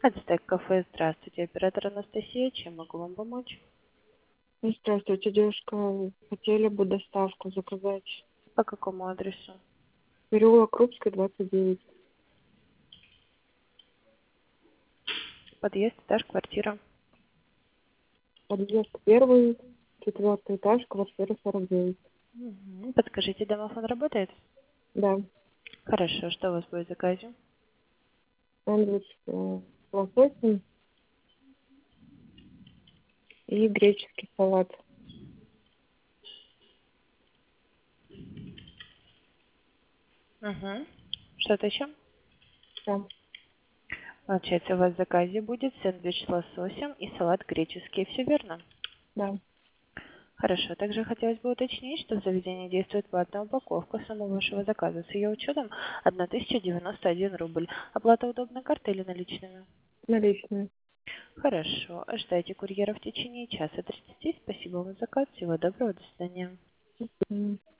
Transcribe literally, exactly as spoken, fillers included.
Ацтек кафе, здравствуйте, оператор Анастасия, чем могу вам помочь? Ну, здравствуйте, девушка. Хотели бы доставку заказать. По какому адресу? Переулок Крупской, двадцать девять. Подъезд, этаж, квартира. Подъезд первый, четвертый этаж, квартира сорок девять. Мгм. Подскажите, домофон работает? Да. Хорошо, что у вас будет в заказе? Сэндвич э, с лососем и греческий салат. Угу. Что-то еще? Да. Получается, у вас в заказе будет сэндвич с лососем и салат греческий, все верно? Да. Хорошо, также хотелось бы уточнить, что в заведении действует платная упаковка самого вашего заказа с ее учетом тысяча девяносто один рубль. Оплата удобной картой или наличными? Наличные. Хорошо, ожидайте курьера в течение часа тридцати. Спасибо вам за заказ, всего доброго, до свидания. М.